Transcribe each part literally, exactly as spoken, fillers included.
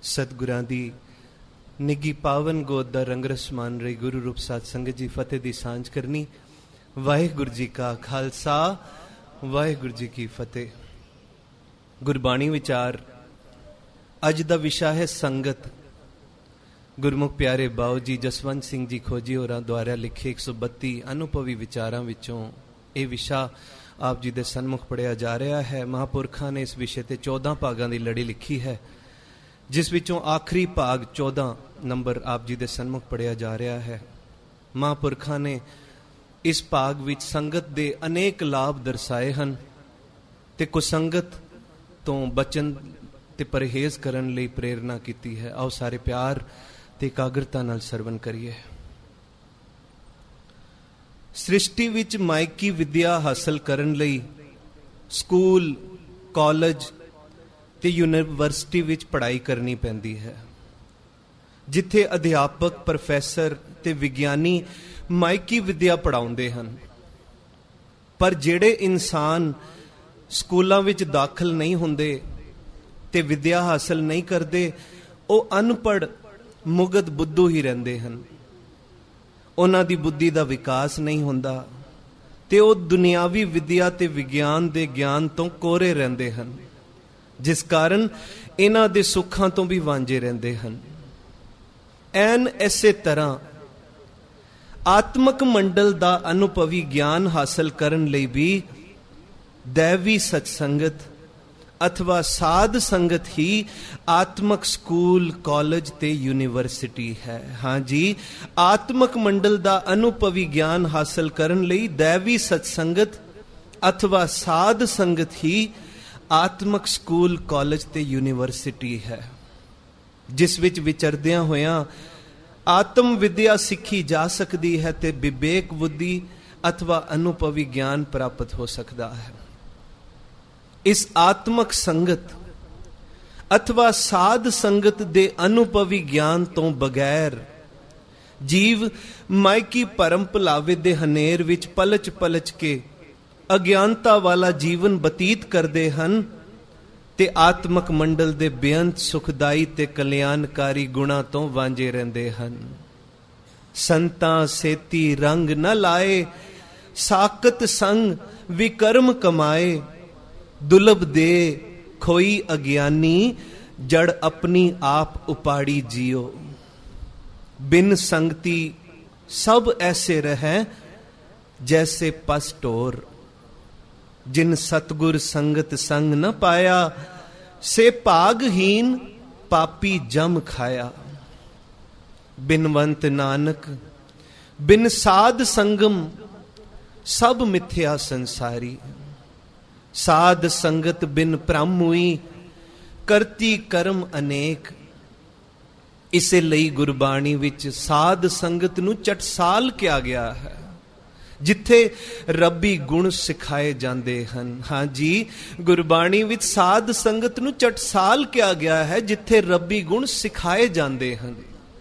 सतगुरां दी निगी पावन गोद दा रंगरस मान रही गुरु रूप साध संगत जी फतेह दी सांझ करनी। वाहिगुरु जी का खालसा वाहिगुरु जी की फतेह। गुरबाणी विचार अज दा विशा है संगत। गुरमुख प्यारे बाऊ जी जसवंत सिंह जी खोजी होरां द्वारा लिखे एक सौ बत्ती अनुभवी विचारां विचों ये विशा आप जी दे सन्मुख पढ़िया जा रहा है। महापुरखा ने इस विषय ते चौदह भागां दी लड़ी लिखी है, जिस विचों आखिरी भाग चौदह नंबर आप जी दे सन्मुख पढ़िया जा रहा है। महापुरखा ने इस भाग विच संगत दे अनेक लाभ दर्शाए हन ते कुसंगत तो बचन ते परहेज करन लई प्रेरणा कीती है। आओ सारे प्यार ते एकाग्रता नाल सरवण करिए। सृष्टि विच मायकी विद्या हासिल करन लई स्कूल, कॉलेज ते यूनिवर्सिटी विच पढ़ाई करनी पैंदी है, जिथे अध्यापक, प्रोफैसर ते विज्ञानी मायकी विद्या पढ़ाउंदे हन। पर जेड़े इंसान स्कूलों विच दाखिल नहीं हुंदे ते विद्या हासिल नहीं करते, वो अनपढ़ मुगत बुद्धू ही रहंदे हन। उन्हां दी बुद्धि दा विकास नहीं हुंदा ते वो दुनियावी विद्या ते विज्ञान दे ज्ञान तो कोरे रहंदे हन, जिस कारण इन्हां दे सुखां तो भी वांझे रहंदे हन। ऐन इसे तरह आत्मक मंडल दा अनुभवी ज्ञान हासिल करन लई भी दैवी सत्संगत अथवा साध संगत ही आत्मक स्कूल, कॉलेज ते यूनिवर्सिटी है। हाँ जी, आत्मक मंडल दा अनुभवी ज्ञान हासिल करन लई दैवी सत्संगत अथवा साध संगत ही आत्मक स्कूल, कॉलेज ते यूनिवर्सिटी है, जिस विच विचरदियां होयां आत्म विद्या सीखी जा सकती है ते विवेक बुद्धि अथवा अनुभवी ज्ञान प्राप्त हो सकता है। इस आत्मक संगत अथवा साध संगत दे अनुभवी ज्ञान तो बगैर जीव मायकी परम भुलावे दे हनेर विच पलच पलच के अज्ञानता वाला जीवन बतीत करते हन ते आत्मक मंडल दे बेअंत सुखदाई ते कल्याणकारी गुणा तो वांझे रहंदे हन। संतां सेती रंग न लाए, साकत संग विकर्म कमाए, दुलभ दे खोई अज्ञानी, जड़ अपनी आप उपाड़ी जियो। बिन संगति सब ऐसे रहे जैसे पस टोर, जिन सतगुर संगत संग न पाया, से भागहीन पापी जम खाया। बिनवंत नानक बिन साध संगम, सब मिथ्या संसारी। साध संगत बिन भ्रम हुई, करती कर्म अनेक। इसे लई गुरबाणी विच साध संगत नूं चटसाल किया गया है, जिथे रब्बी गुण सिखाए जाते हैं। हाँ जी, गुरबाणी विच साध संगत नूं चटसाल किया गया है, जिथे रब्बी गुण सिखाए जाते हैं।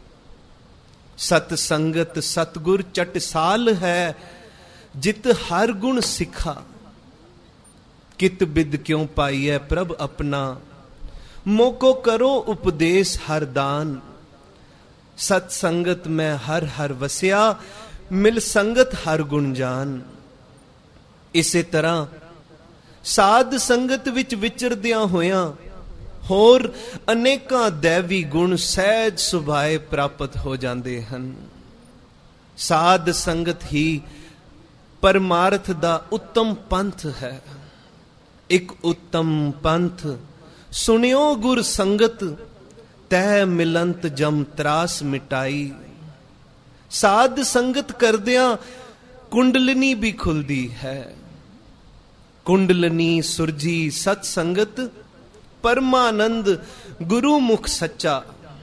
सत संगत सतगुर चटसाल है, जित हर गुण सिखा। कित बिद क्यों पाई है प्रभ अपना, मोको करो उपदेश हर दान। सत्संगत में हर हर वसिया, मिल संगत हर गुण जान। इसे तरह साध संगत विच विचरदियां होयां होर अनेकां दैवी गुण सहज सुभाए प्राप्त हो जाते हैं। साध संगत ही परमार्थ दा उत्तम पंथ है। एक उत्तम पंथ सुनियो गुर संगत, तह मिलंत जम त्रास मिटाई। साध संगत करदियां कुंडलनी भी खुलदी है। कुंडलनी सुरजी सत संगत, परमानंद गुरु मुख सच्चा।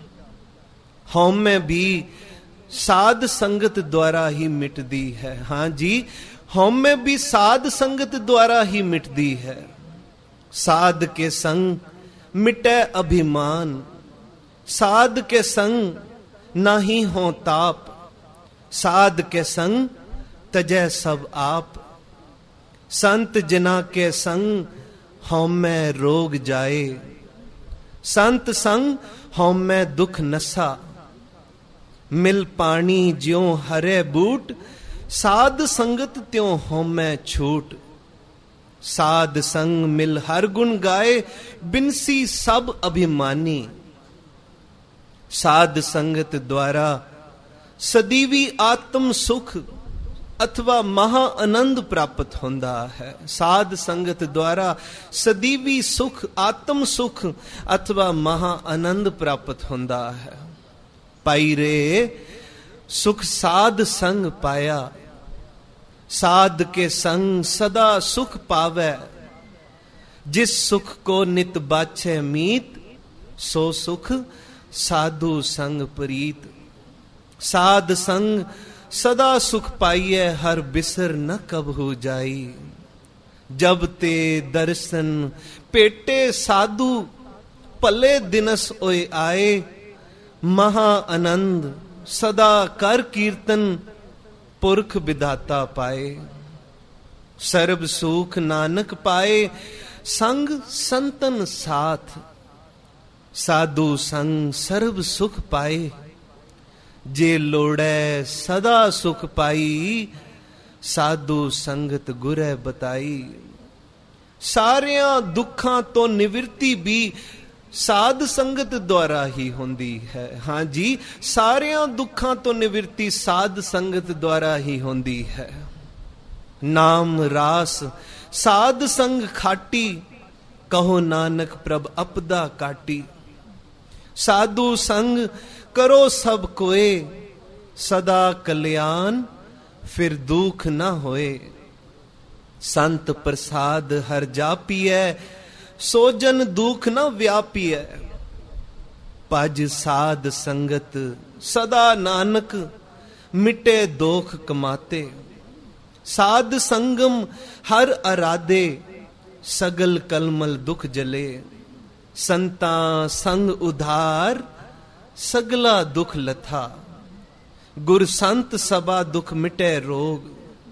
हौमे भी साध संगत द्वारा ही मिटदी है। हाँ जी, हौमे भी साध संगत द्वारा ही मिटदी है। साध के संग मिटे अभिमान, साध के संग नाही हो ताप। साध के संग तजै सब आप, संत जना के संग हौमे रोग जाए। संत संग हौमै दुख नसा, मिल पानी ज्यों हरे बूट, साध संगत त्यों हौमै छूट। साध संग मिल हर गुण गाए, बिनसी सब अभिमानी। साध संगत द्वारा सदीवी आत्म सुख अथवा महा आनंद प्राप्त होंदा है। साध संगत द्वारा सदीवी सुख, आत्म सुख अथवा महा आनंद प्राप्त होंदा है। पाई रे सुख साध संग पाया, साध के संग सदा सुख पावै। जिस सुख को नित बाछे मीत, सो सुख साधु संग प्रीत। साध संग सदा सुख पाइए, हर बिसर न कबहू जाई। जब ते दर्शन पेटे साधु, भले दिनस ओए आए। महा आनंद सदा कर कीर्तन, पुरख विधाता पाए। सर्ब सुख नानक पाए, संग संतन साथ। साधु संग सर्ब सुख पाए, जे लोड़ै सदा सुख पाई। साधु संगत गुरै बताई। सारियां दुखां तो निवृत्ति भी साध संगत द्वारा ही होंदी है। हाँ जी, सारियां दुखां तो निवृत्ति साध संगत द्वारा ही होंदी है। नाम रास साध संग खाटी, कहो नानक प्रभ अपदा काटी। साधु संग करो सब कोए, सदा कल्याण फिर दुख न होए। संत प्रसाद हर जापिए, सोजन दुख न व्यापिए। पज साध संगत सदा नानक, मिटे दोख कमाते। साध संगम हर आराधे, सगल कलमल दुख जले। संता संग उधार, सगला दुख लथा। गुर संत सभा दुख मिटे रोग।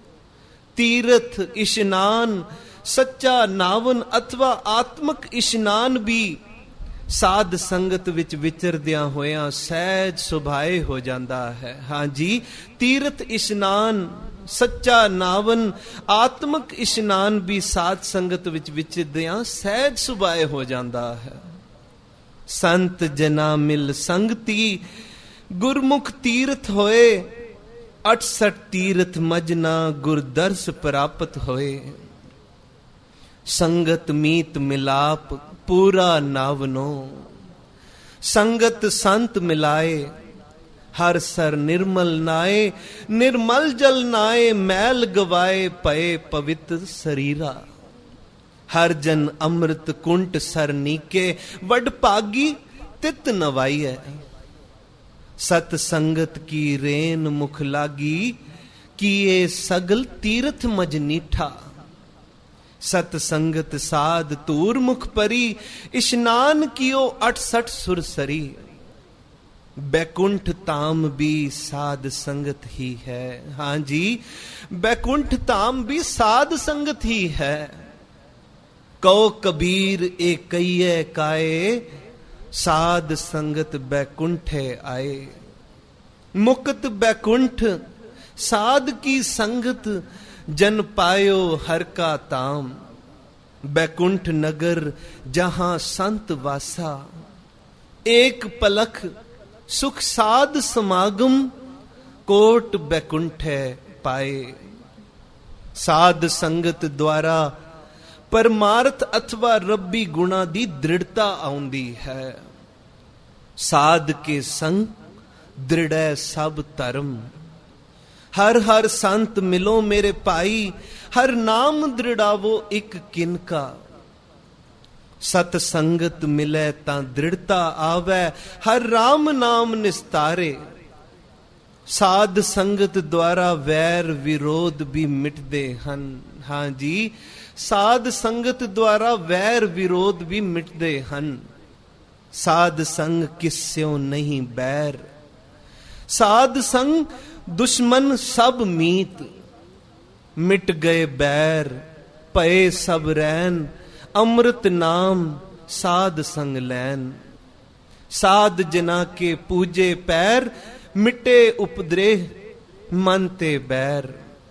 तीर्थ इशनान सच्चा नावन अथवा आत्मक इशनान भी साध संगत विच विचरदियां होया सहज सुभाए हो जाता है। हाँ जी, तीर्थ इशनान, सच्चा नावन, आत्मक इशनान भी साध संगत विच विचरदियां सहज सुभाए हो जाता है। संत जना मिल संगति, गुरमुख तीर्थ होए। अठसठ तीर्थ मजना, गुरदर्श प्राप्त होए। संगत मीत मिलाप, पूरा नावनो। संगत संत मिलाए, हर सर निर्मल नाए। निर्मल जल नाए, मैल गवाए, पए पवित्र शरीरा। हर जन अमृत कुंट सर नीके, वड पागी तित नवाइए। सत संगत की रेन मुख लागी, किए सगल तीर्थ मज नीठा। सत संगत साध तूर मुख परी, इशनान कियो अठसठ सुरसरी। बैकुंठ धाम भी साध संगत ही है। हाँ जी, बैकुंठ धाम भी साध संगत ही है। कहो कबीर एक कहिए काए, साध संगत बैकुंठे आए। मुक्त बैकुंठ साध की संगत, जन पायो हर का ताम। बैकुंठ नगर जहां संत वासा, एक पलख सुख साध समागम। कोट बैकुंठे पाए। साध संगत द्वारा परमार्थ अथवा रब्बी गुणा दी दृढ़ता आउंदी है। साध के संग दृढ़ सब धर्म। हर हर संत मिलो मेरे पाई, हर नाम दृढ़ावो एक किनका। सत संगत मिले ता दृढ़ता आवे, हर राम नाम निस्तारे। साध संगत द्वारा वैर विरोध भी मिटदे हन। हाँ जी, साध संगत द्वारा वैर विरोध भी मिटदे हन। साध संग किस्यों नहीं बैर, साध संग दुश्मन सब मीत। मिट गए बैर पए सब रैन, अमृत नाम साध संग लैन। साध जना के पूजे पैर, मिटे उपद्रेह मन ते बैर।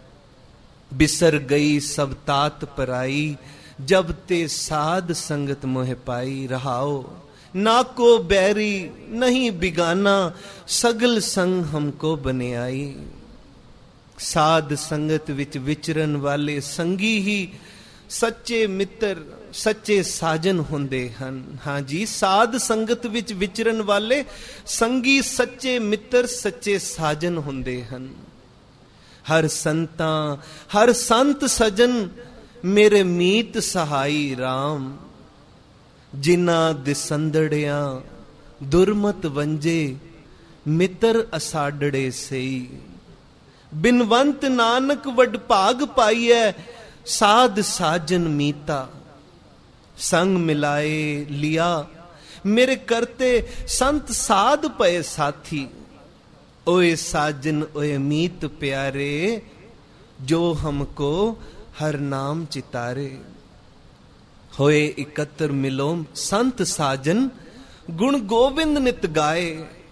बिसर गई सब तात पराई, जब ते साध संगत मोह पाई। रहाओ ना को बैरी नहीं बिगाना, सगल संग हमको बने आई। साध संगत विच विचरन वाले संगी ही सच्चे मित्र सच्चे साजन हुंदे हन। हाँ जी, साध संगत विच विचरन वाले संगी सच्चे मित्र सच्चे साजन हुंदे हन। हर संता हर संत सजन, मेरे मीत सहाई राम। जिना दिसंदड़िया दुरमत वंजे, मित्र असाडड़े सई। बिनवंत नानक वड भाग पाइए, साध साजन मीता। संग मिलाए लिया मेरे करते, संत साध पए साथी। ओए साजन ओए मीत प्यारे, जो हमको हर नाम चितारे। होए एकत्र मिलो संत साजन, गुण गोविंद नित गाए।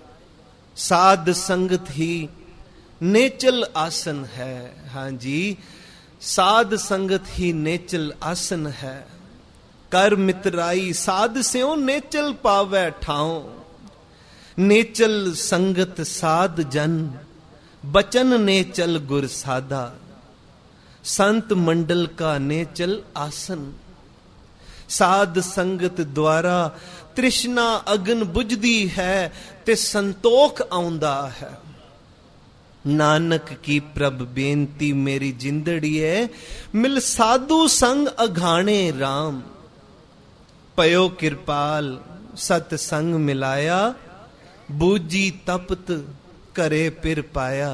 साध संगत ही नेचल आसन है। हाँ जी, साध संगत ही नेचल आसन है। कर मित्राई साध स्यों, नेचल पावै ठाओ। नेचल संगत साध जन, बचन नेचल गुर साधा। संत मंडल का नेचल आसन। साध संगत द्वारा तृष्णा अगन बुझदी है, ते संतोख आउंदा है। नानक की प्रभ बेनती मेरी जिंदड़ी है, मिल साधु संग अघाणे राम। पयो कृपाल सत संग मिलाया, बूझी तपत करे पिर पाया।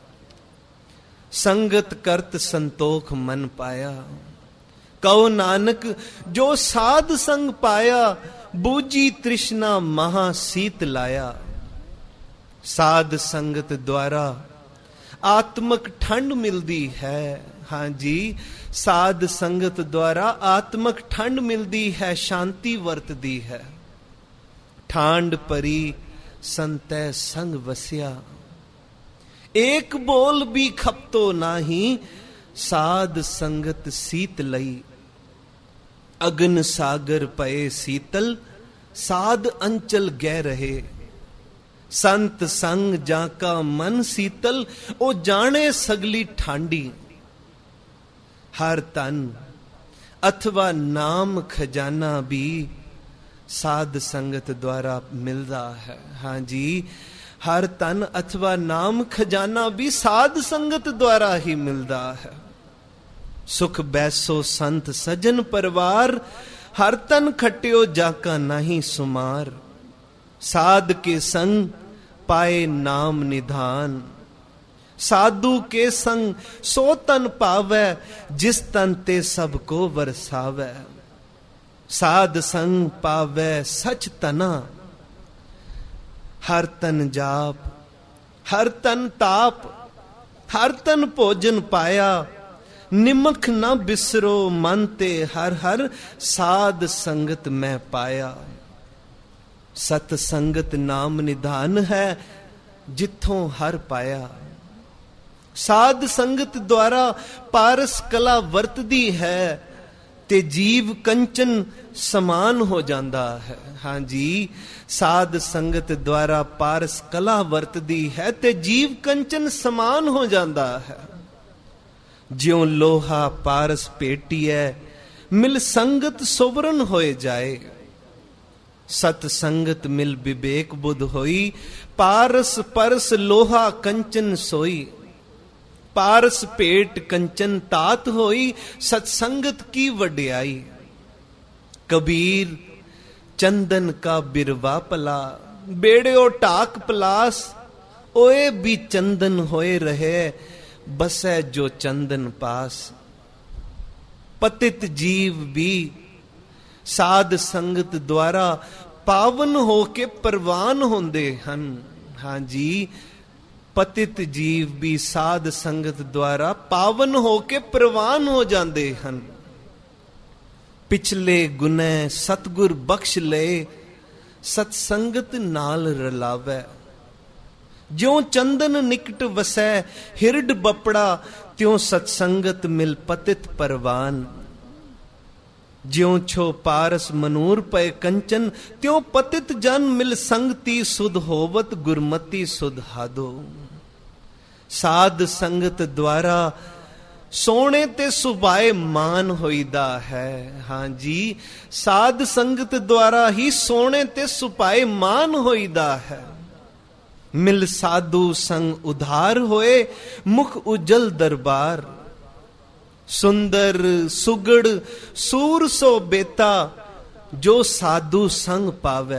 संगत करत संतोख मन पाया। कहो नानक जो साध संग पाया, बूझी तृष्णा महा सीत लाया। साध संगत द्वारा आत्मक ठंड मिलती है। हाँ जी, साध संगत द्वारा आत्मक ठंड मिलती है, शांति वरतदी है। ठांड परी संतै संग वसिया, एक बोल भी खपतो नाही। साध संगत सीत लई, अगन सागर पए सीतल। साध अंचल गह रहे, संत संग जाका मन सीतल। ओ जाने सगली ठांडी। हर तन अथवा नाम खजाना भी साध संगत द्वारा मिलता है। हाँ जी, हर तन अथवा नाम खजाना भी साध संगत द्वारा ही मिलता है। सुख बैसो संत सजन परवार, हर तन खट्यो जाका नहीं सुमार। साध के संग पाए नाम निधान, साधु के संग सो तन पावै। जिस तन ते सबको वरसावै। साध संग पावै सच तना, हर तन जाप हर तन ताप। हर तन भोजन पाया, निमख न बिसरो मन ते। हर हर साध संगत मैं पाया। सत संगत नाम निधान है, जिथों हर पाया। साध संगत द्वारा पारस कला वरतदी है, ते जीव कंचन समान हो जाता है। हाँ जी, साध संगत द्वारा पारस कला वरतदी है, ते जीव कंचन समान हो जाता है। ज्यों लोहा पारस पेटिए, मिल संगत सोवरन होए जाए। सत संगत मिल विवेक बुध होई, पारस परस लोहा कंचन सोई। पारस पेट कंचन तात होई, सत्संगत की वड्याई। कबीर चंदन का बिरवा पला, बेड़ो टाक पलास। ओए भी चंदन होए रहे, बसै जो चंदन पास। पतित जीव भी साध संगत द्वारा पावन होके परवान होंदे हन। हाँ जी, पतित जीव भी साध संगत द्वारा पावन होके परवान हो जाते हैं। पिछले गुने सतगुर बख्श ले, सत्संगत नाल रलावै। ज्यों चंदन निकट वसै हिरड बपड़ा, त्यों सत्संगत मिल पतित परवान। ज्यों छो पारस मनूर पय कंचन, त्यों पतित जन मिल संगति सुध होवत गुरमति सुध हादो। साध संगत द्वारा सोने ते सुभाए मान होईदा है। हाँ जी, साध संगत द्वारा ही सोने ते सुपाए मान होईदा है। मिल साधु संग उधार होए मुख उजल दरबार। सुंदर सुगड़ सूर सो बेता, जो साधु संग पावे।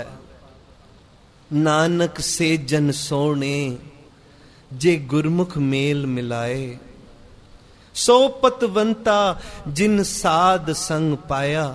नानक से जन सोने, जे गुरमुख मेल मिलाए। सो पतवंता जिन साध संग पाया।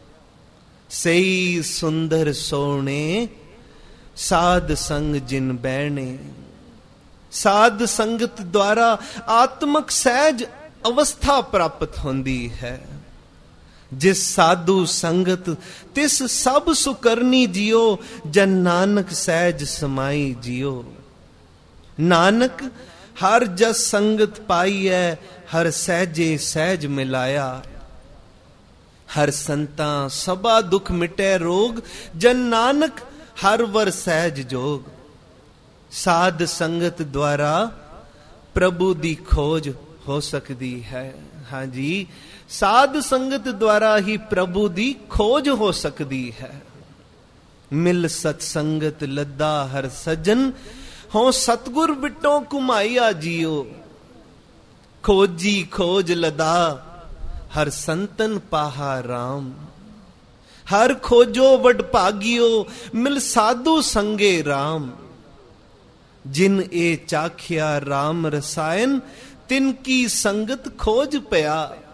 सही सुंदर सोने, साध संग जिन बैणे। साध संगत द्वारा आत्मक सहज अवस्था प्राप्त होंदी है। जिस साधु संगत तिस सब सुकरनी जियो, जन नानक सहज समाई जियो। नानक हर जस संगत पाई है, हर सहजे सहज मिलाया। हर संता सबा दुख मिटे रोग, जन नानक हर वर सहज जोग। साध संगत द्वारा प्रभु दी खोज हो सकती है। हाँ जी, साध संगत द्वारा ही प्रभु दी खोज हो सकती है। मिल सत्संगत लद्दा हर सजन, हो सतगुर बिटो कुमाइया जियो। खोजी खोज लदा हर संतन पाहा राम। हर खोजो वड भागियो, मिल साधु संगे राम। जिन ए चाखिया राम रसायन, तिनकी संगत खोज पया।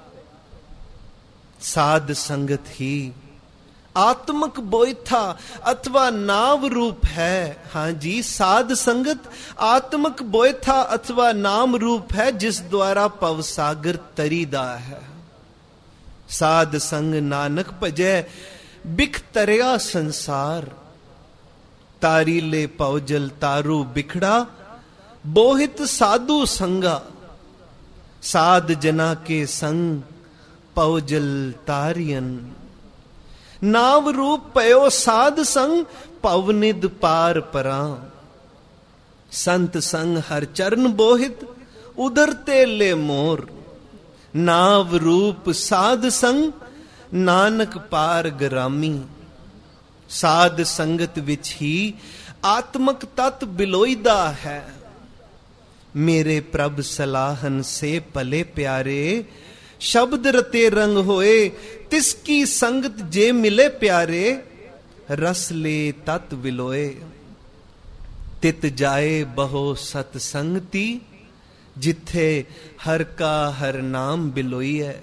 साध संगत ही आत्मक बोयथा अथवा नाम रूप है। हाँ जी, साध संगत आत्मक बोयथा अथवा नाम रूप है, जिस द्वारा पवसागर तरीदा है। साध संग नानक भजै, बिख तरया संसार। तारी ले पौजल तारू बिखड़ा, बोहित साधु संगा। साध जना के संग पौजल तारियन। नाव रूप पयो साध संग, पवनिद पार परा। संत संग हर चरण बोहित, उधर ते ले मोर। नाव रूप साध संग, नानक पार गरामी। साध संगत विच ही आत्मक तत् बिलोईदा है। मेरे प्रभ सलाहन से पले प्यारे, शब्द रते रंग होए, तिसकी संगत जे मिले प्यारे। रस ले तत् विलोए, तित जाए बहो सतसंगति। जिथे हर का हर नाम बिलोई है।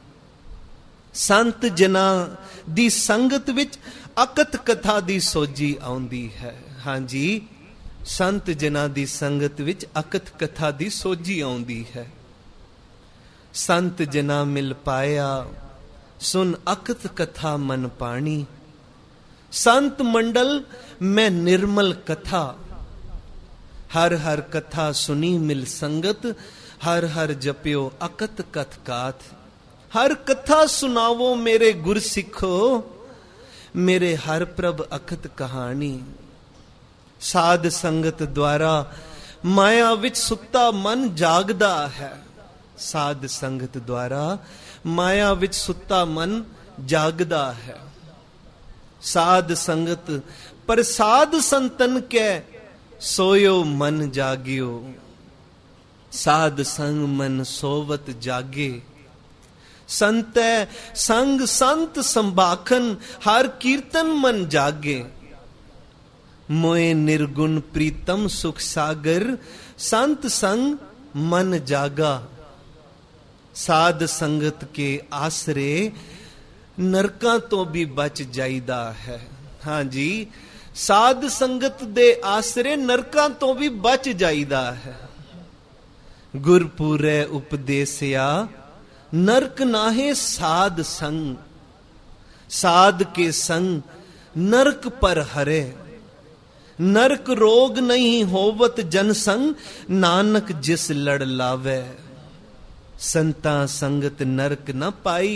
संत जना दी संगत विच अकत कथा दी सोजी आउंदी है। हाँ जी, संत जना दी संगत विच अकत कथा दी सोजी आउंदी है। संत जना मिल पाया, सुन अकत कथा मन पानी। संत मंडल में निर्मल कथा। हर हर कथा सुनी मिल संगत, हर हर जप्यो अकत कथ काथ। हर कथा सुनावो मेरे गुर सिखो, मेरे हर प्रभ अकत कहानी। साध संगत द्वारा माया विच सुता मन जागदा है। साध संगत द्वारा माया विच सुता मन जागदा है। साध संगत प्रसाद संतन के, सोयो मन जागियो। साध संग मन सोवत जागे। संत संग संत संभाखन, हर कीर्तन मन जागे। मोए निर्गुण प्रीतम सुख सागर, संत संग मन जागा। साध संगत के आसरे नरकां तो भी बच जाईदा है। हाँ जी, साध संगत दे आसरे नरकां तो भी बच जाईदा है। गुरपुरे उपदेसिया, नरक नाहे साध संग। साध के संग नरक पर हरे। नरक रोग नहीं होवत जन संग, नानक जिस लड़ लावे। संता संगत नरक न पाई,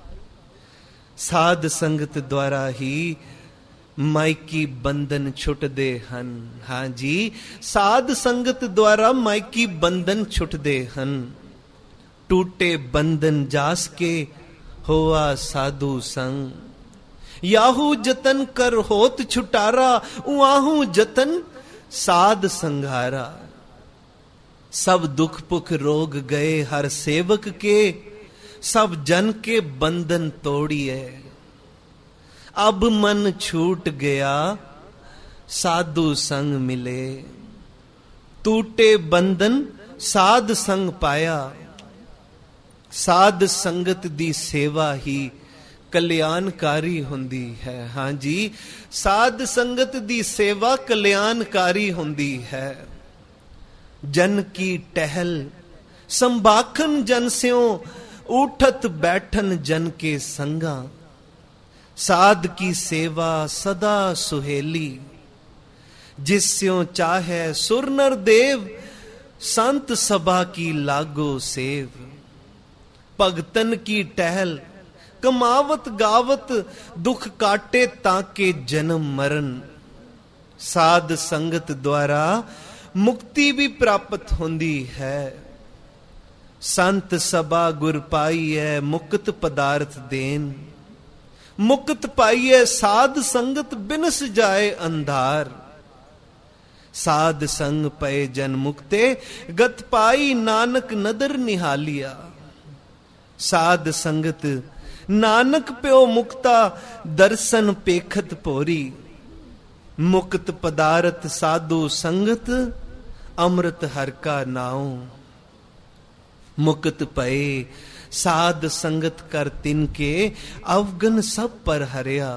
साध संगत द्वारा ही माइकी बंधन छुटदे हन। हाँ जी, साध संगत द्वारा माइकी बंधन छुटदे हन। टूटे बंधन जास के होआ साधु संग, याहू जतन कर होत छुटारा, उआहू जतन साध संघारा। सब दुख पुख रोग गए हर सेवक के, सब जन के बंधन तोड़िए। अब मन छूट गया साधु संग मिले, टूटे बंधन साध संग पाया। साध संगत दी सेवा ही कल्याणकारी हुंदी है। हाँ जी, साध संगत दी सेवा कल्याणकारी हुंदी है। जन की टहल संभाखन जन स्यों, उठत बैठन जन के संगा। साध की सेवा सदा सुहेली, जिस्यों चाहे सुर नर देव। संत सभा की लागो सेव, भगतन की टहल कमावत गावत। दुख काटे ताके जन्म मरण, साध संगत द्वारा मुक्ति भी प्राप्त होंदी है। संत सभा गुर पाईए मुक्त पदार्थ देन, मुक्त पाईए साध संगत बिनस जाए अंधार। साध संग पए जन मुक्ते, गत पाई नानक नदर निहालिया। साध संगत नानक प्यो मुक्ता, दर्शन पेखत पोरी। मुक्त पदार्थ साधु संगत, अमृत हर का नाउ। मुक्त पए साध संगत कर तिनके, अवगन सब पर हरिया।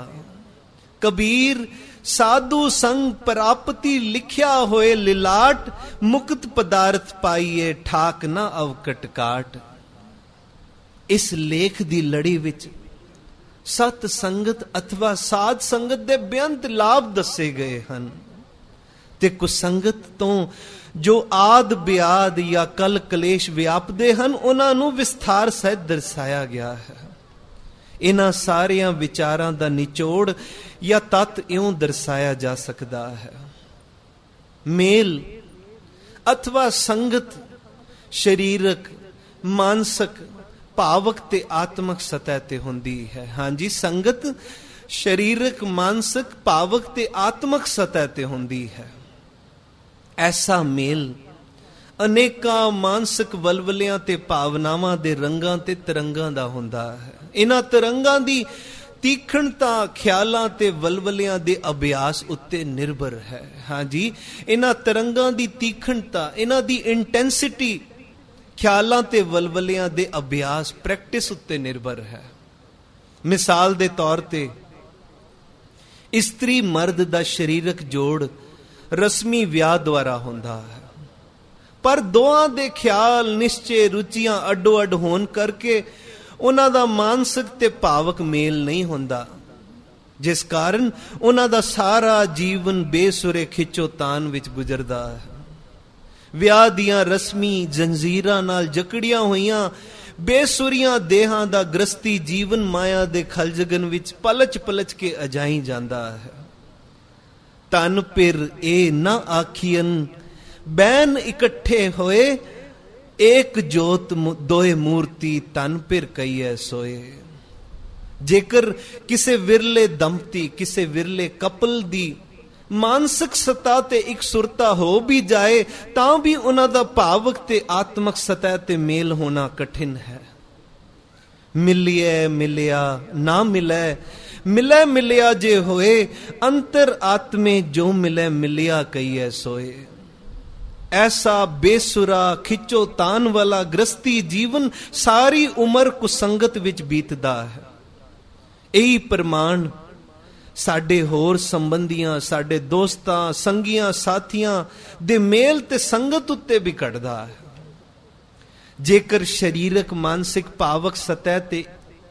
कबीर साधु संग प्राप्ति लिखिया होए लिलाट। मुक्त पदार्थ पाइए ठाक ना अवकट काट। इस लेख दी लड़ी विच सत संगत अथवा साध संगत दे बेअंत लाभ दसे गए हन। ते कुसंगत तो जो आद बियाद या कल कलेश व्यापदे हन, उन्हां नूं विस्तार सहित दर्शाया गया है। इन्हां सारियां विचारां दा निचोड़ या तत्त इउं दर्शाया जा सकदा है। मेल अथवा संगत शरीरक, मानसिक, भावक ते आत्मक सतह ते हुंदी है। हाँ जी, संगत शरीरक, मानसिक, भावक ते आत्मक सतह ते हुंदी है। ऐसा मेल अनेका मानसिक वलवलियां ते भावनावां दे रंगां ते तरंगां दा हुंदा है। इन्हां तरंगां दी तीखणता ख्यालां ते वलवलियां दे अभ्यास उत्ते निर्भर है। हाँ जी, इन्हां तरंगां दी तीखणता, इन्हां दी इंटेंसिटी ख्यालां ते वलवलियां दे अभ्यास, प्रैक्टिस उत्ते निर्भर है। मिसाल दे तौर ते इस्त्री मर्द दा शरीरक जोड़ रस्मी विआह द्वारा हुंदा है, पर दोआं दे ख्याल, निश्चय, रुचियां अड्डो अड्ड होण करके उन्हां दा मानसिक ते भावक मेल नहीं हुंदा, जिस कारण उन्हां दा सारा जीवन बेसुरे खिच्चोतान विच गुजरदा है। ਵਿਆਹ ਦੀਆਂ ਰਸਮੀ ਜੰਜੀਰਾਂ ਨਾਲ ਜਕੜੀਆਂ ਹੋਈਆਂ ਬੇਸੁਰੀਆਂ ਦੇਹਾਂ ਦਾ ਗ੍ਰਸਤੀ ਜੀਵਨ ਮਾਇਆ ਦੇ ਖਲਜਗਨ ਵਿੱਚ ਪਲਚ ਪਲਚ ਕੇ ਅਜਾਈ ਜਾਂਦਾ ਹੈ। ਤਨ ਪਿਰ ਇਹ ਨਾ ਆਖੀਨ ਬੈਨ ਇਕੱਠੇ ਹੋਏ, ਏਕ ਜੋਤ ਦੋਏ ਮੂਰਤੀ ਤਨ ਪਿਰ ਕਈਐ ਸੋਏ। ਜੇਕਰ ਕਿਸੇ ਵਿਰਲੇ ਦੰਪਤੀ, ਕਿਸੇ ਵਿਰਲੇ ਕਪਲ ਦੀ ਮਾਨਸਿਕ ਸਤਹ ਤੇ ਇੱਕ ਸੁਰਤਾ ਹੋ ਵੀ ਜਾਏ ਤਾਂ ਵੀ ਉਹਨਾਂ ਦਾ ਭਾਵਕ ਤੇ ਆਤਮਕ ਸਤਹ ਤੇ ਮੇਲ ਹੋਣਾ ਕਠਿਨ ਹੈ। ਮਿਲਿਐ ਮਿਲਿਆ ਨਾ ਮਿਲੈ, ਮਿਲੈ ਮਿਲਿਆ ਜੇ ਹੋਏ, ਅੰਤਰ ਆਤਮੇ ਜੋ ਮਿਲੈ ਮਿਲਿਆ ਕਈਐ ਸੋਏ। ऐसा बेसुरा खिचो तान वाला गृहस्थी जीवन सारी उम्र कुसंगत विच बीतदा है। यही प्रमाण साडे होर संबंधियां, साडे दोस्तां, संगियां, साथियां दे मेल ते संगत उत्ते भी घटदा है। जेकर शरीरक, मानसिक, भावक सतह ते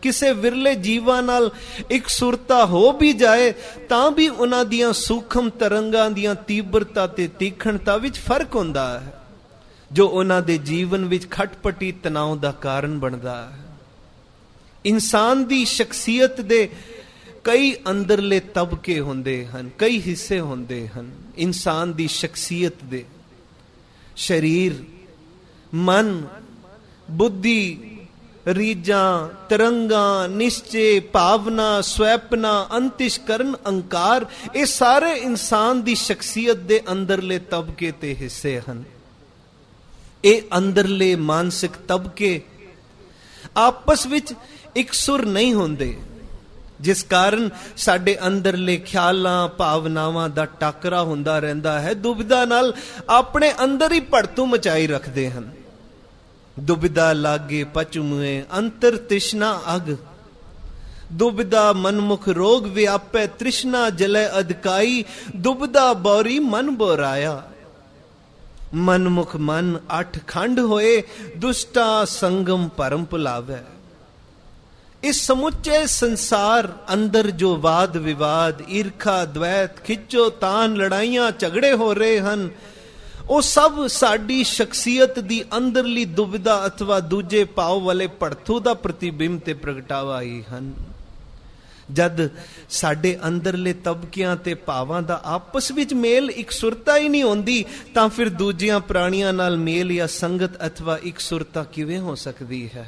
ਕਿਸੇ ਵਿਰਲੇ ਜੀਵਾਂ ਨਾਲ ਇੱਕ ਸੁਰਤਾ ਹੋ ਵੀ ਜਾਏ ਤਾਂ ਵੀ ਉਹਨਾਂ ਦੀਆਂ ਸੂਖਮ ਤਰੰਗਾਂ ਦੀਆਂ ਤੀਬਰਤਾ ਤੇ ਤੀਖਣਤਾ ਵਿੱਚ ਫਰਕ ਹੁੰਦਾ ਹੈ, ਜੋ ਉਹਨਾਂ ਦੇ ਜੀਵਨ ਵਿੱਚ ਖਟਪਟੀ ਤਣਾਅ ਦਾ ਕਾਰਨ ਬਣਦਾ ਹੈ। ਇਨਸਾਨ ਦੀ ਸ਼ਖਸੀਅਤ ਦੇ ਕਈ ਅੰਦਰਲੇ ਤਬਕੇ ਹੁੰਦੇ ਹਨ, ਕਈ ਹਿੱਸੇ ਹੁੰਦੇ ਹਨ ਇਨਸਾਨ ਦੀ ਸ਼ਖਸੀਅਤ ਦੇ। ਸਰੀਰ, ਮਨ, ਬੁੱਧੀ, ਰੀਜਾਂ, ਤਰੰਗਾਂ, ਨਿਸ਼ਚੇ, ਭਾਵਨਾ, ਸਵੈਪਨਾ, ਅੰਤਿਸ਼ਕਰਨ, ਅੰਕਾਰ, ਇਹ ਸਾਰੇ ਇਨਸਾਨ ਦੀ ਸ਼ਖਸੀਅਤ ਦੇ ਅੰਦਰਲੇ ਤਬਕੇ ਤੇ ਹਿੱਸੇ ਹਨ। ਇਹ ਅੰਦਰਲੇ ਮਾਨਸਿਕ ਤਬਕੇ ਆਪਸ ਵਿੱਚ ਇਕਸੁਰ ਨਹੀਂ ਹੁੰਦੇ, ਜਿਸ ਕਾਰਨ ਸਾਡੇ ਅੰਦਰਲੇ ਖਿਆਲਾਂ, ਭਾਵਨਾਵਾਂ ਦਾ ਟਾਕਰਾ ਹੁੰਦਾ ਰਹਿੰਦਾ ਹੈ। ਦੁਬਿਧਾ ਨਾਲ ਆਪਣੇ ਅੰਦਰ ਹੀ ਭੜਤੂ ਮਚਾਈ ਰੱਖਦੇ ਹਨ। ਦੁਬਿਧਾ ਲਾਗੇ ਪਚਮੁਏ ਅੰਤਰ ਤ੍ਰਿਸ਼ਨਾ ਅਗ, ਦੁਬਿਧਾ ਮਨਮੁਖ ਰੋਗ ਵਿਆਪੈ ਤ੍ਰਿਸ਼ਨਾ ਜਲੇ ਅਧਕਾਈ, ਦੁਬਿਧਾ ਬੌਰੀ ਮਨ ਬੋਰਾਇਆ। ਮਨਮੁਖ ਮਨ ਅੱਠ ਖੰਡ ਹੋਏ, ਦੁਸ਼ਟਾ ਸੰਗਮ ਭਰਮ ਭੁਲਾਵੈ। ਇਸ ਸਮੁੱਚੇ ਸੰਸਾਰ ਅੰਦਰ ਜੋ ਵਾਦ ਵਿਵਾਦ, ਈਰਖਾ, ਦ્વੈਤ, ਖਿੱਚੋ ਤਾਨ, ਲੜਾਈਆਂ, ਝਗੜੇ ਹੋ ਰਹੇ ਹਨ, ਉਹ ਸਭ ਸਾਡੀ ਸ਼ਖਸੀਅਤ ਦੀ ਅੰਦਰਲੀ ਦੁਬਿਧਾ ਅਥਵਾ ਦੂਜੇ ਭਾਵ ਵਾਲੇ ਭੜਥੂ ਦਾ ਪ੍ਰਤੀਬਿੰਬ ਤੇ ਪ੍ਰਗਟਾਵਾ ਹੀ ਹਨ। ਜਦ ਸਾਡੇ ਅੰਦਰਲੇ ਤਬਕਿਆਂ ਤੇ ਭਾਵਾਂ ਦਾ ਆਪਸ ਵਿੱਚ ਮੇਲ ਇਕਸੁਰਤਾ ਹੀ ਨਹੀਂ ਹੁੰਦੀ, ਤਾਂ ਫਿਰ ਦੂਜਿਆਂ ਪ੍ਰਾਣੀਆਂ ਨਾਲ ਮੇਲ ਜਾਂ ਸੰਗਤ ਅਥਵਾ ਇਕਸੁਰਤਾ ਕਿਵੇਂ ਹੋ ਸਕਦੀ ਹੈ?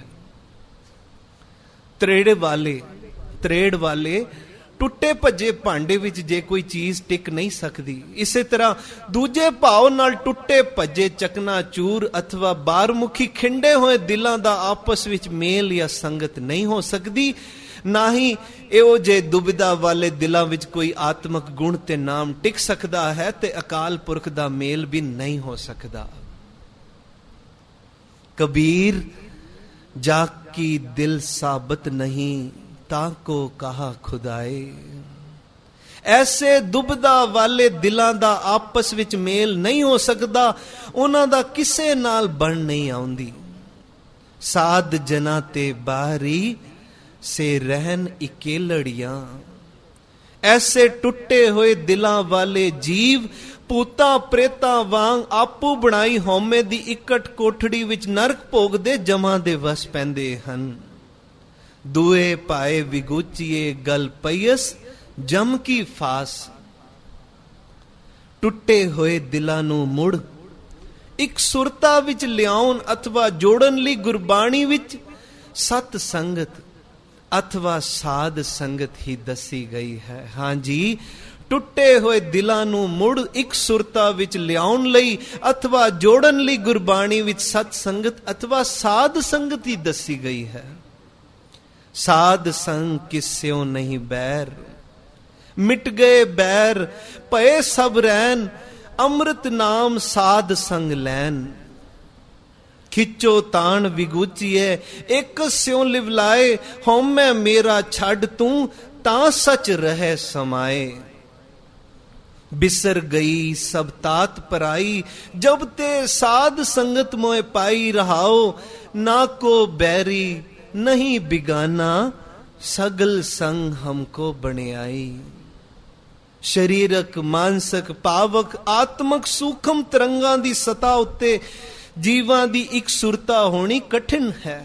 ਤਰੇੜ ਵਾਲੇ ਤਰੇੜ ਵਾਲੇ ਟੁੱਟੇ ਭੱਜੇ ਭਾਂਡੇ ਵਿੱਚ ਜੇ ਕੋਈ ਚੀਜ਼ ਟਿਕ ਨਹੀਂ ਸਕਦੀ, ਇਸੇ ਤਰ੍ਹਾਂ ਦੂਜੇ ਭਾਵ ਨਾਲ ਟੁੱਟੇ ਭੱਜੇ ਚਕਨਾ ਚੂਰ ਅਥਵਾ ਬਾਰਮੁਖੀ ਖਿੰਡੇ ਹੋਏ ਦਿਲਾਂ ਦਾ ਆਪਸ ਵਿੱਚ ਮੇਲ ਜਾਂ ਸੰਗਤ ਨਹੀਂ ਹੋ ਸਕਦੀ। ਨਾ ਹੀ ਇਹੋ ਜੇ ਦੁਬਿਧਾ ਵਾਲੇ ਦਿਲਾਂ ਵਿੱਚ ਕੋਈ ਆਤਮਕ ਗੁਣ ਤੇ ਨਾਮ ਟਿਕ ਸਕਦਾ ਹੈ, ਤੇ ਅਕਾਲ ਪੁਰਖ ਦਾ ਮੇਲ ਵੀ ਨਹੀਂ ਹੋ ਸਕਦਾ। ਕਬੀਰ ਜਾ ਕੀ ਦਿਲ ਸਾਬਤ ਨਹੀਂ, ਤਾਕੋ ਕਹਾ ਖੁਦਾਏ। ਐਸੇ ਦੁਬਿਧਾ ਵਾਲੇ ਦਿਲਾਂ ਦਾ ਆਪਸ ਵਿੱਚ ਮੇਲ ਨਹੀਂ ਹੋ ਸਕਦਾ, ਉਹਨਾਂ ਦਾ ਕਿਸੇ ਨਾਲ ਬਣ ਨਹੀਂ ਆਉਂਦੀ। ਸਾਧ ਜਨਾ ਤੇ ਬਾਹਰੀ ਸੇ ਰਹਿਨ ਇਕੇਲੜੀਆਂ। ਐਸੇ ਟੁੱਟੇ ਹੋਏ ਦਿਲਾਂ ਵਾਲੇ ਜੀਵ ਭੂਤਾਂ ਪ੍ਰੇਤਾਂ ਵਾਂਗ ਆਪੂ ਬਣਾਈ ਹਉਮੈ ਦੀ ਇਕਟ ਕੋਠੜੀ ਵਿੱਚ ਨਰਕ ਭੋਗਦੇ ਜਮਾਂ ਦੇ ਵਸ ਪੈਂਦੇ ਹਨ। ਦੂਏ ਪਾਏ ਵਿਗੂਚੀਏ ਗਲ ਪਈਸ ਜਮ ਕੀ ਫਾਸ। ਟੁੱਟੇ ਹੋਏ ਦਿਲਾਂ ਨੂੰ ਮੁੜ ਇੱਕ ਸੁਰਤਾ ਵਿੱਚ ਲਿਆਉਣ ਅਥਵਾ ਜੋੜਨ ਲਈ ਗੁਰਬਾਣੀ ਵਿੱਚ ਸਤ ਸੰਗਤ ਅਥਵਾ ਸਾਧ ਸੰਗਤ ਹੀ ਦੱਸੀ ਗਈ ਹੈ। ਹਾਂਜੀ, ਟੁੱਟੇ ਹੋਏ ਦਿਲਾਂ ਨੂੰ ਮੁੜ ਇੱਕ ਸੁਰਤਾ ਵਿੱਚ ਲਿਆਉਣ ਲਈ ਅਥਵਾ ਜੋੜਨ ਲਈ ਗੁਰਬਾਣੀ ਵਿੱਚ ਸਤ ਸੰਗਤ ਅਥਵਾ ਸਾਧ ਸੰਗਤ ਹੀ ਦੱਸੀ ਗਈ ਹੈ। ਸਾਧ ਸੰਗ ਕਿਸਿਓ ਨਹੀਂ ਬੈਰ, ਮਿਟ ਗਏ ਬੈਰ ਭਏ ਸਭ ਰਹਿਨ, ਅੰਮ੍ਰਿਤ ਨਾਮ ਸਾਧ ਸੰਗ ਲੈਨ। ਖਿੱਚੋ ਤਾਣ ਵਿਗੂਚੀਏ ਇੱਕ ਸਿਉ ਲਿਵਲਾਏ, ਹਉਮੈ ਮੇਰਾ ਛੱਡ ਤੂੰ ਤਾਂ ਸੱਚ ਰਹਿ ਸਮਾਏ। ਬਿਸਰ ਗਈ ਸਭ ਤਾਤ ਪਰਾਈ, ਜਬ ਤੇ ਸਾਧ ਸੰਗਤ ਮੋਏ ਪਾਈ। ਰਹਾਓ ਨਾ ਕੋ ਬੈਰੀ ਨਹੀਂ ਬਿਗਾਨਾ, ਸਗਲ ਸੰਗ ਹਮਕੋ ਬਣਿਆਈ। ਸ਼ਰੀਰਕ, ਮਾਨਸਿਕ, ਭਾਵਕ, ਆਤਮਕ ਸੂਖਮ ਤਰੰਗਾਂ ਦੀ ਸਤਾ ਉੱਤੇ ਜੀਵਾਂ ਦੀ ਇੱਕ ਸੁਰਤਾ ਹੋਣੀ ਕਠਿਨ ਹੈ,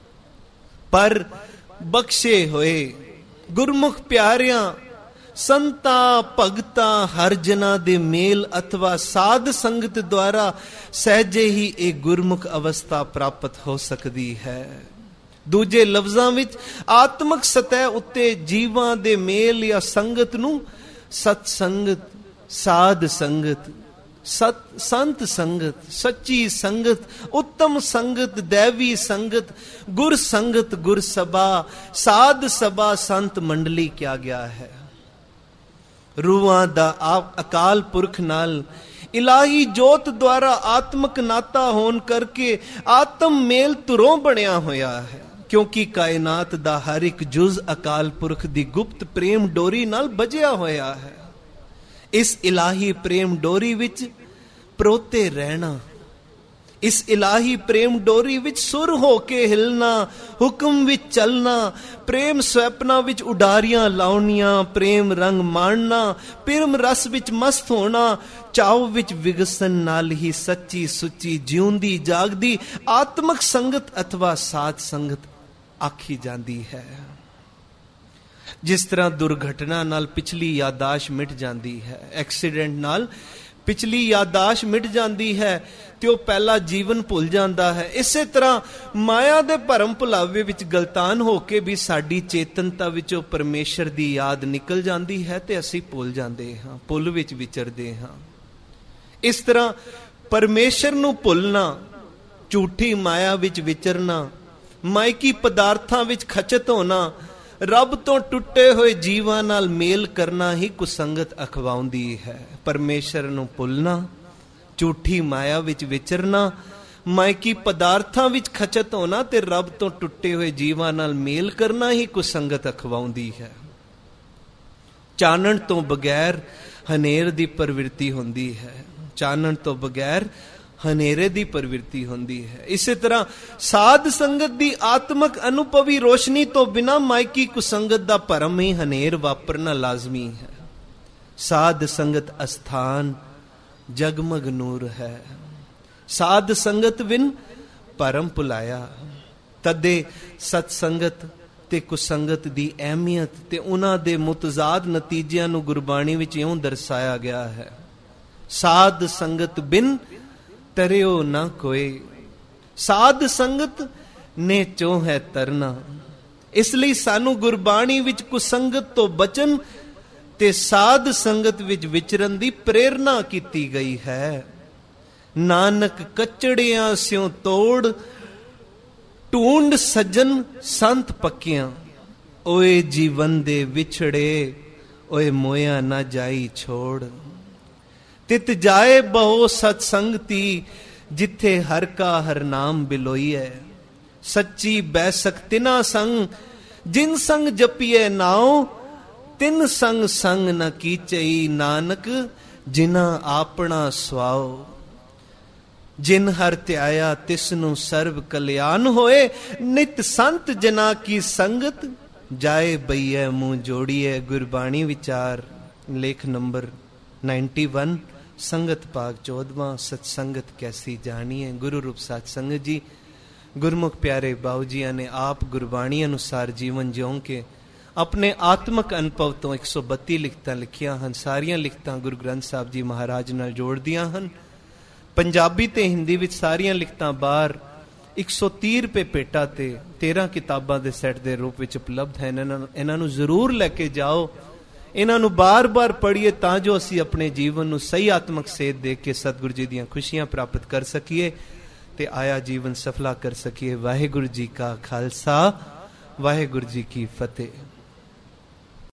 ਪਰ ਬਖਸ਼ੇ ਹੋਏ ਗੁਰਮੁਖ ਪਿਆਰਿਆਂ ਸੰਤਾਂ ਭਗਤਾਂ ਹਰ ਜਨਾਂ ਦੇ ਮੇਲ ਅਥਵਾ ਸਾਧ ਸੰਗਤ ਦੁਆਰਾ ਸਹਿਜੇ ਹੀ ਇਹ ਗੁਰਮੁਖ ਅਵਸਥਾ ਪ੍ਰਾਪਤ ਹੋ ਸਕਦੀ ਹੈ। ਦੂਜੇ ਲਫ਼ਜ਼ਾਂ ਵਿੱਚ ਆਤਮਕ ਸਤਹ ਉੱਤੇ ਜੀਵਾਂ ਦੇ ਮੇਲ ਜਾਂ ਸੰਗਤ ਨੂੰ ਸਤ ਸੰਗਤ, ਸਾਧ ਸੰਗਤ, ਸਤ ਸੰਤ ਸੰਗਤ, ਸੱਚੀ ਸੰਗਤ, ਉੱਤਮ ਸੰਗਤ, ਦੇਵੀ ਸੰਗਤ, ਗੁਰ ਸੰਗਤ, ਗੁਰ ਸਭਾ, ਸਾਧ ਸਭਾ, ਸੰਤ ਮੰਡਲੀ ਕਿਹਾ ਗਿਆ ਹੈ। ਰੂਹਾਂ ਦਾ ਅਕਾਲ ਪੁਰਖ ਨਾਲ ਇਲਾਹੀ ਜੋਤ ਦੁਆਰਾ ਆਤਮਕ ਨਾਤਾ ਹੋਣ ਕਰਕੇ ਆਤਮ ਮੇਲ ਤੁਰੋਂ ਬਣਿਆ ਹੋਇਆ ਹੈ, ਕਿਉਂਕਿ ਕਾਇਨਾਤ ਦਾ ਹਰ ਇੱਕ ਜੁਜ਼ ਅਕਾਲ ਪੁਰਖ ਦੀ ਗੁਪਤ ਪ੍ਰੇਮ ਡੋਰੀ ਨਾਲ ਬੱਝਿਆ ਹੋਇਆ ਹੈ। ਇਸ ਇਲਾਹੀ ਪ੍ਰੇਮ ਡੋਰੀ ਵਿੱਚ ਪਰੋਤੇ ਰਹਿਣਾ, इस इलाही प्रेम डोरी विच सुर होके हिलना, हुक्म विच चलना, प्रेम स्वैपना विच उडारियां लाउनियां, प्रेम रंग माणना, प्रेम रस विच मस्त होना, चाव विच विगसन नाल ही सच्ची सुच्ची जिउंदी जागदी आत्मक संगत अथवा साध संगत आखी जांदी है। जिस तरह दुर्घटना नाल पिछली यादाश मिट जाती है, एक्सीडेंट नाल पिछली यादाश मिट जाती है ते वो पहला जीवन भुल जाता है, इसे तरह माया दे भरम भुलावे विच गलतान होके भी साडी चेतनता विचों परमेश्वर दी याद निकल जाती है ते असीं भुल जाते हाँ, पुल विच विचरदे हाँ। इस तरह परमेश्वर नूं भुलना, झूठी माया विच विचरना, मायकी पदार्थां विच खचत होना, रब तो टुटे हुए जीवां नाल मेल करना ही कुसंगत अखवाउंदी है। परमेश्वर नूं भुलना, झूठी माया विच विचरना, मायकी पदार्थां विच खचत होना ते रब तो टुटे हुए जीवां नाल मेल करना ही कुसंगत अखवाउंदी है। चानण तो बगैर हनेर दी प्रवृत्ति हुंदी है, चानण तो बगैर हनेरे दी प्रवृत्ति होंदी है। इसी तरह साध संगत दी आत्मक अनुभवी रोशनी तो बिना मायकी कुसंगत दा भरम ही हनेर वापरना लाजमी है। साध संगत अस्थान जगमग नूर है, साध संगत बिन भरम भुलाया। तदे सतसंगत ते कुसंगत दी अहमियत ते उन्हां दे मुतजाद नतीजियां नूं गुरबाणी विच इउं दर्शाया गया है। साध संगत बिन तरियो ना कोई, साध संगत ने चो है तरना। इसलिए सानू गुरबाणी विच कुसंगत तो बचन ते साध संगत विच विचरन दी प्रेरणा कीती गई है। नानक कचड़ियां स्यों तोड़ ढूंढ सज्जन संत पक्कियां, ओए जीवन दे विछड़े ओए मोया ना जाई छोड़। तित जाए बहु सत्संगती जिथे हर का हर नाम बिलोईए, सच्ची बैसक तिना संग जिन संग जपिए नाओ, तिन संग संग न कीचई नानक जिना आपना स्वाओ। जिन हर त्याया तिसनु सर्व कल्याण होए, नित संत जना की संगत जाए बईए मुंह जोड़िए। गुरबाणी विचार लेख नंबर इक्यानवे, संगत पाक चौदवा, सत्संगत कैसी जानिए। गुरु रूप साध संगत जी, गुरमुख प्यारे बाऊ जिया ने आप गुरबाणी अनुसार जीवन जिਉਂ के अपने आत्मक अनुभव तो एक सौ बत्ती लिखतां लिखियां ਹਨ। सारियां लिखतां गुरु ग्रंथ साहब जी महाराज नाल जोड़दियां ਹਨ। पंजाबी ते हिंदी विच सारियां लिखतां बाहर एक सौ तीह रुपए पेटा ते तेरह किताबां दे सैट दे रूप विच उपलब्ध है। इन्हां नूं जरूर लैके जाओ, इन्हां नूं बार बार पढ़िए तां जो असीं अपने जीवन नूं सही आत्मक सेध दे के सतगुरु जी दीयां खुशियां प्राप्त कर सकीए ते आया जीवन सफला कर सकीए। वाहिगुरु जी का खालसा, वाहिगुरु जी की फतेह।